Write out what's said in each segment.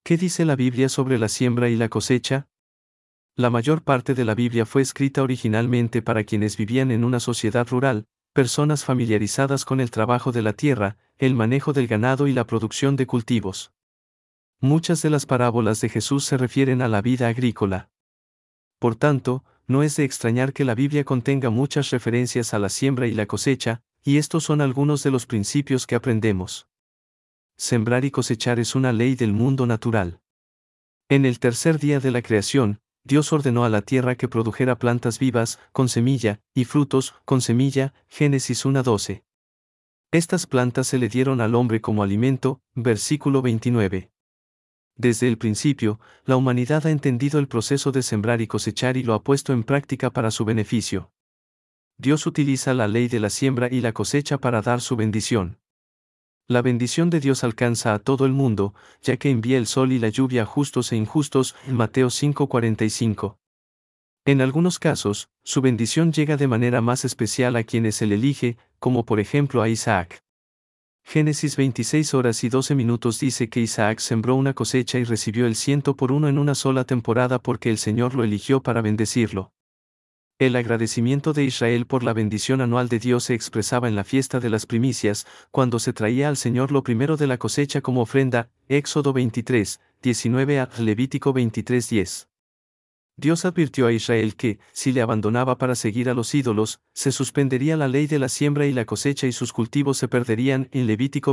¿Qué dice la Biblia sobre la siembra y la cosecha? La mayor parte de la Biblia fue escrita originalmente para quienes vivían en una sociedad rural, personas familiarizadas con el trabajo de la tierra, el manejo del ganado y la producción de cultivos. Muchas de las parábolas de Jesús se refieren a la vida agrícola. Por tanto, no es de extrañar que la Biblia contenga muchas referencias a la siembra y la cosecha, y estos son algunos de los principios que aprendemos. Sembrar y cosechar es una ley del mundo natural. En el tercer día de la creación, Dios ordenó a la tierra que produjera plantas vivas, con semilla, y frutos, con semilla, Génesis 1:12. Estas plantas se le dieron al hombre como alimento, versículo 29. Desde el principio, la humanidad ha entendido el proceso de sembrar y cosechar y lo ha puesto en práctica para su beneficio. Dios utiliza la ley de la siembra y la cosecha para dar su bendición. La bendición de Dios alcanza a todo el mundo, ya que envía el sol y la lluvia a justos e injustos, en Mateo 5:45. En algunos casos, su bendición llega de manera más especial a quienes Él elige, como por ejemplo a Isaac. Génesis 26:12 dice que Isaac sembró una cosecha y recibió el 100 por 1 en una sola temporada porque el Señor lo eligió para bendecirlo. El agradecimiento de Israel por la bendición anual de Dios se expresaba en la fiesta de las primicias, cuando se traía al Señor lo primero de la cosecha como ofrenda, Éxodo 23:19 a Levítico 23:10. Dios advirtió a Israel que, si le abandonaba para seguir a los ídolos, se suspendería la ley de la siembra y la cosecha y sus cultivos se perderían en Levítico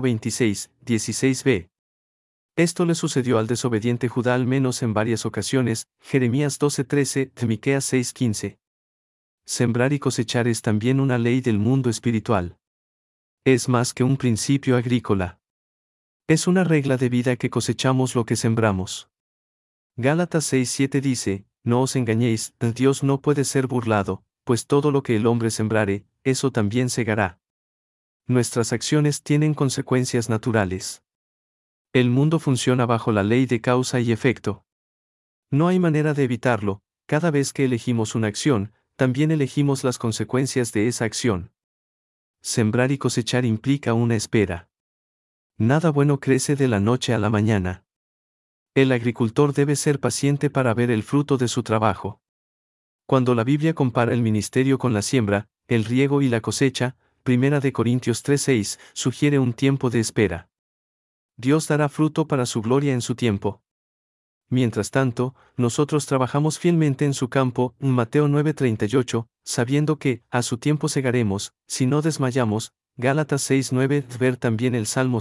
26:16b. Esto le sucedió al desobediente Judá al menos en varias ocasiones, Jeremías 12:13, Miqueas 6:15. Sembrar y cosechar es también una ley del mundo espiritual. Es más que un principio agrícola. Es una regla de vida que cosechamos lo que sembramos. Gálatas 6:7 dice, no os engañéis, Dios no puede ser burlado, pues todo lo que el hombre sembrare, eso también segará. Nuestras acciones tienen consecuencias naturales. El mundo funciona bajo la ley de causa y efecto. No hay manera de evitarlo, cada vez que elegimos una acción, también elegimos las consecuencias de esa acción. Sembrar y cosechar implica una espera. Nada bueno crece de la noche a la mañana. El agricultor debe ser paciente para ver el fruto de su trabajo. Cuando la Biblia compara el ministerio con la siembra, el riego y la cosecha, 1 Corintios 3:6, sugiere un tiempo de espera. Dios dará fruto para su gloria en su tiempo. Mientras tanto, nosotros trabajamos fielmente en su campo, Mateo 9:38, sabiendo que, a su tiempo segaremos, si no desmayamos, Gálatas 6:9, ver también el Salmo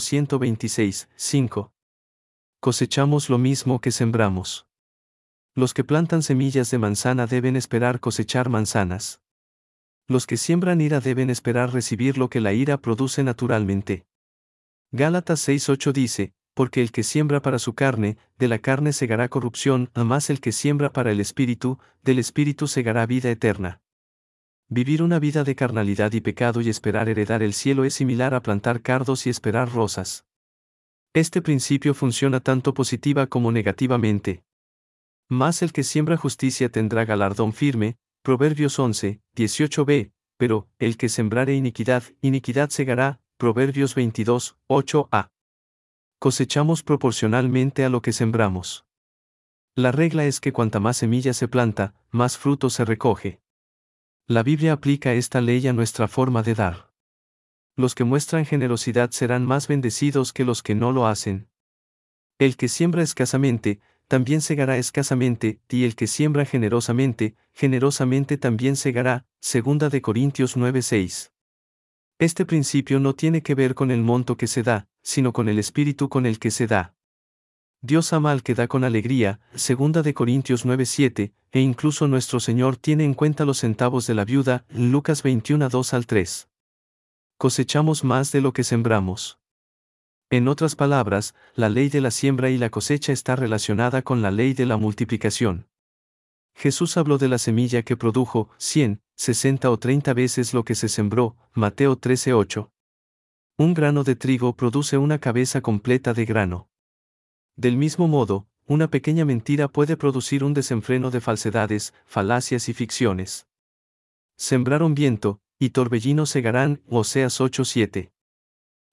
126:5. Cosechamos lo mismo que sembramos. Los que plantan semillas de manzana deben esperar cosechar manzanas. Los que siembran ira deben esperar recibir lo que la ira produce naturalmente. Gálatas 6:8 dice, porque el que siembra para su carne, de la carne segará corrupción, mas el que siembra para el Espíritu, del Espíritu segará vida eterna. Vivir una vida de carnalidad y pecado y esperar heredar el cielo es similar a plantar cardos y esperar rosas. Este principio funciona tanto positiva como negativamente. Mas el que siembra justicia tendrá galardón firme, Proverbios 11:18b, pero, el que sembrare iniquidad, iniquidad segará, Proverbios 22:8a. Cosechamos proporcionalmente a lo que sembramos. La regla es que cuanta más semilla se planta, más fruto se recoge. La Biblia aplica esta ley a nuestra forma de dar. Los que muestran generosidad serán más bendecidos que los que no lo hacen. El que siembra escasamente, también segará escasamente, y el que siembra generosamente, generosamente también segará, 2 Corintios 9:6. Este principio no tiene que ver con el monto que se da, sino con el espíritu con el que se da. Dios ama al que da con alegría, 2 Corintios 9:7, e incluso nuestro Señor tiene en cuenta los centavos de la viuda, Lucas 21:2-3. Cosechamos más de lo que sembramos. En otras palabras, la ley de la siembra y la cosecha está relacionada con la ley de la multiplicación. Jesús habló de la semilla que produjo 100, 60 o 30 veces lo que se sembró, Mateo 13:8. Un grano de trigo produce una cabeza completa de grano. Del mismo modo, una pequeña mentira puede producir un desenfreno de falsedades, falacias y ficciones. Sembraron viento, y torbellino segarán, Oseas 8:7.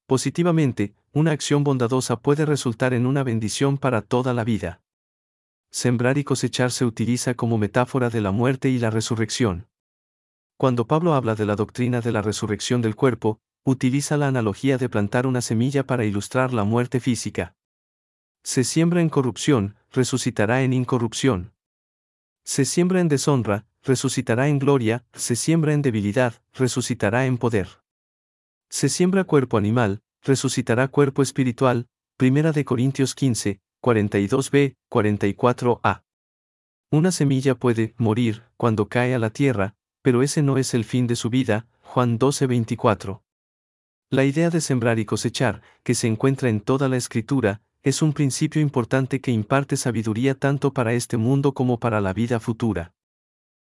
Positivamente, una acción bondadosa puede resultar en una bendición para toda la vida. Sembrar y cosechar se utiliza como metáfora de la muerte y la resurrección. Cuando Pablo habla de la doctrina de la resurrección del cuerpo, utiliza la analogía de plantar una semilla para ilustrar la muerte física. Se siembra en corrupción, resucitará en incorrupción. Se siembra en deshonra, resucitará en gloria, se siembra en debilidad, resucitará en poder. Se siembra cuerpo animal, resucitará cuerpo espiritual, 1 Corintios 15, 42b, 44a. Una semilla puede morir cuando cae a la tierra, pero ese no es el fin de su vida, Juan 12:24. La idea de sembrar y cosechar, que se encuentra en toda la Escritura, es un principio importante que imparte sabiduría tanto para este mundo como para la vida futura.